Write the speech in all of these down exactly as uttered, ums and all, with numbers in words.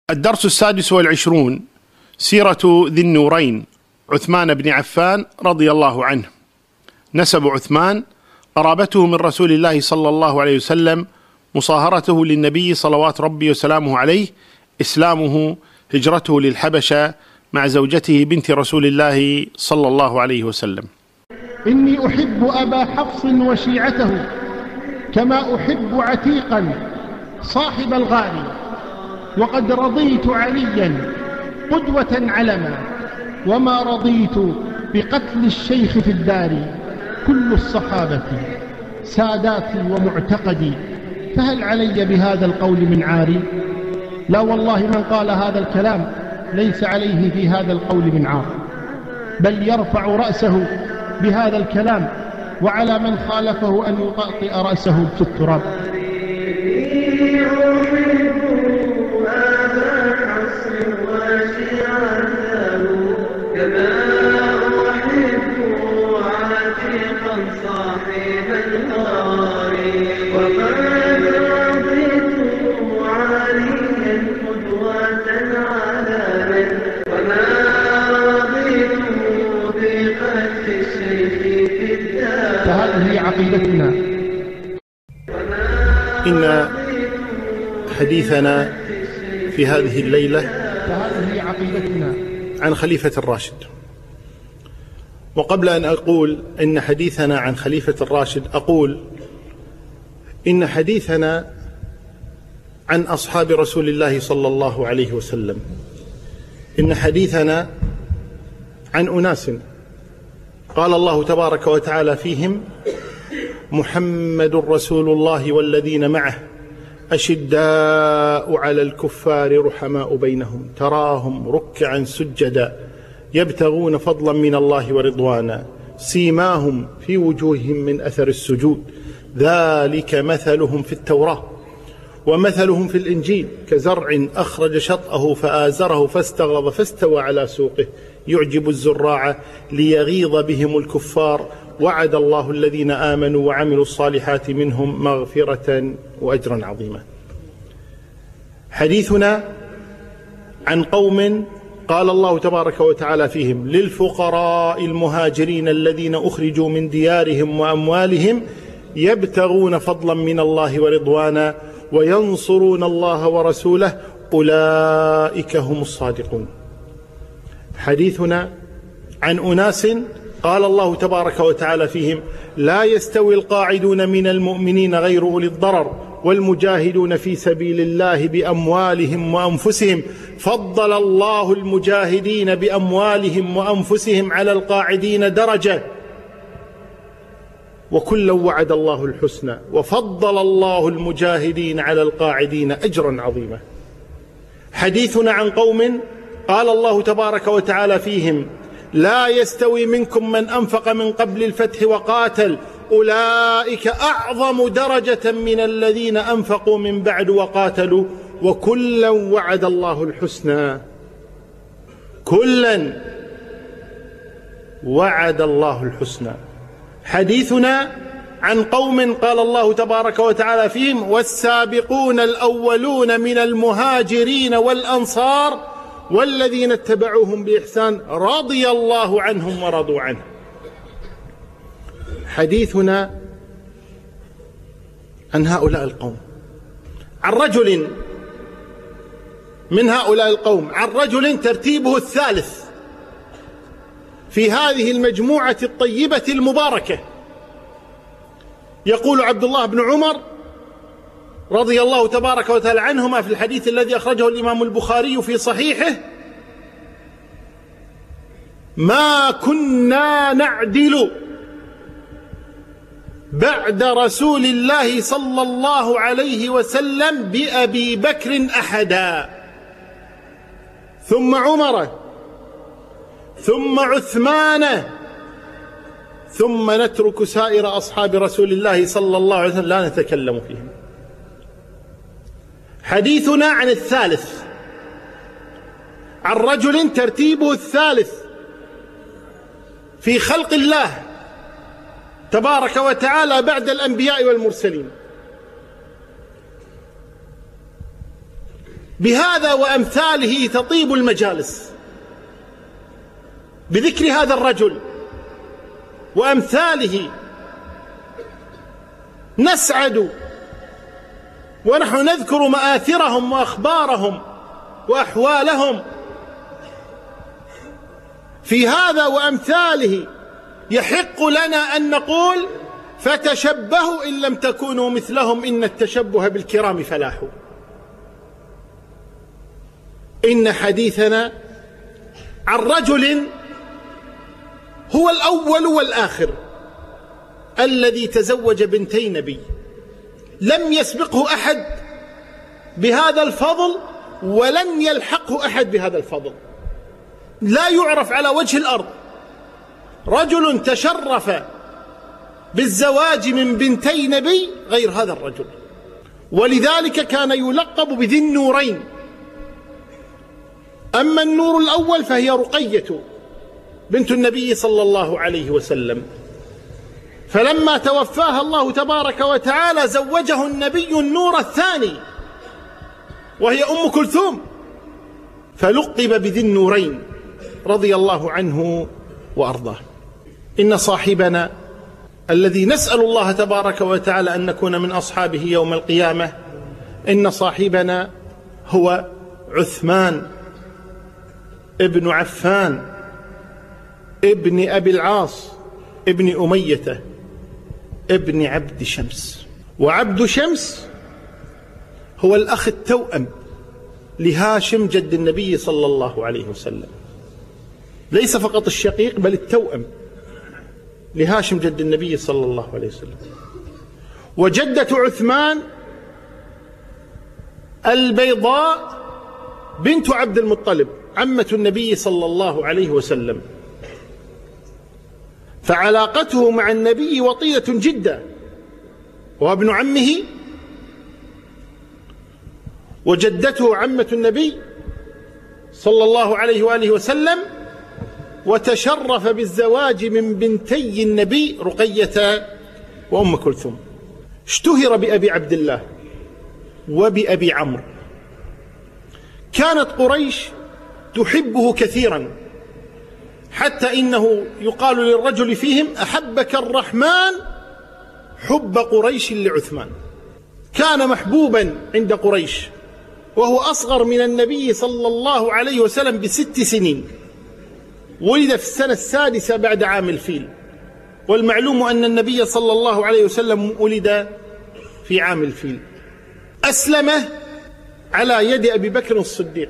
الدرس السادس والعشرون: سيرة ذي النورين عثمان بن عفان رضي الله عنه. نسب عثمان: قرابته من رسول الله صلى الله عليه وسلم، مصاهرته للنبي صلوات ربي وسلامه عليه، إسلامه، هجرته للحبشة مع زوجته بنت رسول الله صلى الله عليه وسلم. إني أحب أبا حفص وشيعته كما أحب عتيقا صاحب الغار، وقد رضيت عليا قدوة علما، وما رضيت بقتل الشيخ في الدار. كل الصحابة ساداتي ومعتقدي، فهل علي بهذا القول من عاري؟ لا والله، من قال هذا الكلام ليس عليه في هذا القول من عار، بل يرفع رأسه بهذا الكلام، وعلى من خالفه أن يطأطئ رأسه في التراب. فهذه عقيدتنا. إن حديثنا في هذه الليلة فهذه عقيدتنا عن خليفة الراشد. وقبل أن أقول إن حديثنا عن خليفة الراشد، أقول إن حديثنا عن أصحاب رسول الله صلى الله عليه وسلم. إن حديثنا عن أناس قال الله تبارك وتعالى فيهم: محمد رسول الله والذين معه أشداء على الكفار رحماء بينهم تراهم ركعا سجدا يبتغون فضلا من الله ورضوانا سيماهم في وجوههم من أثر السجود ذلك مثلهم في التوراة ومثلهم في الإنجيل كزرع أخرج شطأه فآزره فاستغلظ فاستوى على سوقه يعجب الزراع ليغيظ بهم الكفار وعد الله الذين آمنوا وعملوا الصالحات منهم مغفرة وأجرا عظيما. حديثنا عن قوم قال الله تبارك وتعالى فيهم: للفقراء المهاجرين الذين أخرجوا من ديارهم وأموالهم يبتغون فضلا من الله ورضوانا وينصرون الله ورسوله أولئك هم الصادقون. حديثنا عن أناس قال الله تبارك وتعالى فيهم: لا يستوي القاعدون من المؤمنين غير أولي الضرر والمجاهدون في سبيل الله بأموالهم وأنفسهم فضل الله المجاهدين بأموالهم وأنفسهم على القاعدين درجة وكلا وعد الله الحسنى وفضل الله المجاهدين على القاعدين أجرا عظيما. حديثنا عن قوم قال الله تبارك وتعالى فيهم: لا يستوي منكم من أنفق من قبل الفتح وقاتل أولئك أعظم درجة من الذين أنفقوا من بعد وقاتلوا وكلا وعد الله الحسنى. كلا وعد الله الحسنى. حديثنا عن قوم قال الله تبارك وتعالى فيهم: والسابقون الأولون من المهاجرين والأنصار والذين اتبعوهم بإحسان رضي الله عنهم ورضوا عنه. حديثنا عن هؤلاء القوم، عن رجل من هؤلاء القوم، عن رجل ترتيبه الثالث في هذه المجموعة الطيبة المباركة. يقول عبد الله بن عمر رضي الله تبارك وتعالى عنهما في الحديث الذي أخرجه الإمام البخاري في صحيحه: ما كنا نعدل بعد رسول الله صلى الله عليه وسلم بأبي بكر أحدا ثم عمر ثم عثمان ثم نترك سائر أصحاب رسول الله صلى الله عليه وسلم لا نتكلم فيهم. حديثنا عن الثالث، عن رجل ترتيبه الثالث في خلق الله تبارك وتعالى بعد الأنبياء والمرسلين. بهذا وأمثاله تطيب المجالس، بذكر هذا الرجل وأمثاله نسعد ونحن نذكر مآثرهم وأخبارهم وأحوالهم. في هذا وأمثاله يحق لنا أن نقول فتشبهوا إن لم تكونوا مثلهم إن التشبه بالكرام فلاح. إن حديثنا عن رجل هو الأول والآخر الذي تزوج بنتي نبي، لم يسبقه أحد بهذا الفضل ولن يلحقه أحد بهذا الفضل، لا يعرف على وجه الأرض رجل تشرف بالزواج من بنتي نبي غير هذا الرجل، ولذلك كان يلقب بذي النورين. أما النور الأول فهي رقية بنت النبي صلى الله عليه وسلم، فلما توفاها الله تبارك وتعالى زوجه النبي النور الثاني وهي أم كلثوم، فلقب بذي النورين رضي الله عنه وأرضاه. إن صاحبنا الذي نسأل الله تبارك وتعالى أن نكون من أصحابه يوم القيامة، إن صاحبنا هو عثمان ابن عفان ابن أبي العاص ابن أمية ابن عبد شمس. وعبد شمس هو الأخ التوأم لهاشم جد النبي صلى الله عليه وسلم، ليس فقط الشقيق بل التوأم لهاشم جد النبي صلى الله عليه وسلم. وجدة عثمان البيضاء بنت عبد المطلب عمة النبي صلى الله عليه وسلم، فعلاقته مع النبي وطيدة جدا، وابن عمه. وجدته عمة النبي صلى الله عليه وآله وسلم، وتشرف بالزواج من بنتي النبي رقية وأم كلثوم. اشتهر بأبي عبد الله وبأبي عمرو. كانت قريش تحبه كثيرا، حتى إنه يقال للرجل فيهم أحبك الرحمن حب قريش لعثمان. كان محبوبا عند قريش، وهو أصغر من النبي صلى الله عليه وسلم بست سنين، ولد في السنة السادسة بعد عام الفيل، والمعلوم أن النبي صلى الله عليه وسلم ولد في عام الفيل. أسلم على يد أبي بكر الصديق،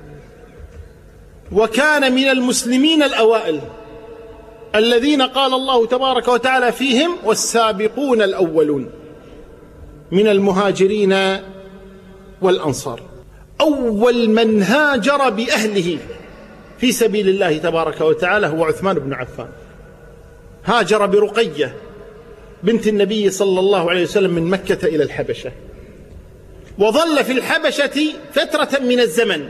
وكان من المسلمين الأوائل الذين قال الله تبارك وتعالى فيهم والسابقون الأولون من المهاجرين والأنصار. أول من هاجر بأهله في سبيل الله تبارك وتعالى هو عثمان بن عفان. هاجر برقية بنت النبي صلى الله عليه وسلم من مكة إلى الحبشة، وظل في الحبشة فترة من الزمن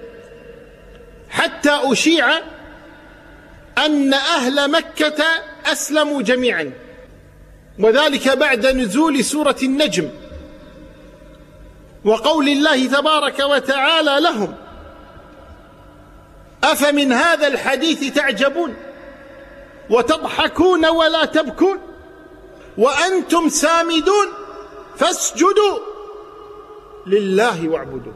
حتى أشيع أن أهل مكة أسلموا جميعا، وذلك بعد نزول سورة النجم وقول الله تبارك وتعالى لهم أفمن هذا الحديث تعجبون وتضحكون ولا تبكون وأنتم سامدون فاسجدوا لله واعبدوا.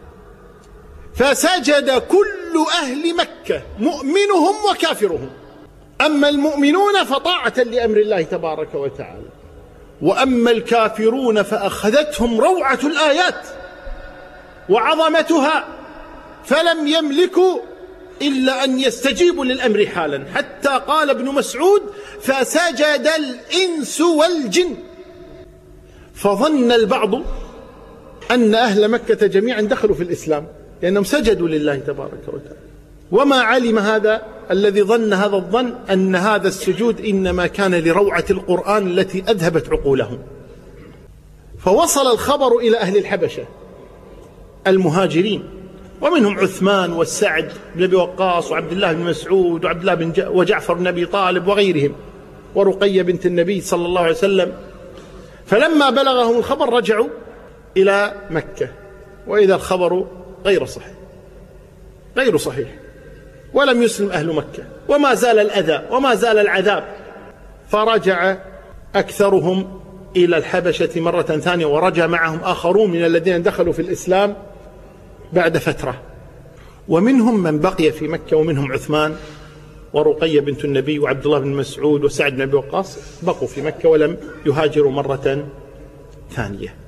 فسجد كل أهل مكة مؤمنهم وكافرهم، أما المؤمنون فطاعة لأمر الله تبارك وتعالى، وأما الكافرون فأخذتهم روعة الآيات وعظمتها، فلم يملكوا إلا أن يستجيبوا للأمر حالا، حتى قال ابن مسعود فسجد الإنس والجن. فظن البعض أن أهل مكة جميعا دخلوا في الإسلام لأنهم سجدوا لله تبارك وتعالى، وما علم هذا الذي ظن هذا الظن أن هذا السجود إنما كان لروعة القرآن التي أذهبت عقولهم. فوصل الخبر إلى أهل الحبشة المهاجرين، ومنهم عثمان والسعد بن أبي وقاص وعبد الله بن مسعود وعبد الله بن ج... وجعفر بن أبي طالب وغيرهم، ورقية بنت النبي صلى الله عليه وسلم. فلما بلغهم الخبر رجعوا إلى مكة، وإذا الخبر غير صحيح غير صحيح ولم يسلم أهل مكة، وما زال الأذى وما زال العذاب. فرجع أكثرهم إلى الحبشة مرة ثانية، ورجع معهم آخرون من الذين دخلوا في الإسلام بعد فترة، ومنهم من بقي في مكة، ومنهم عثمان ورقية بنت النبي وعبد الله بن مسعود وسعد بن أبي وقاص، بقوا في مكة ولم يهاجروا مرة ثانية.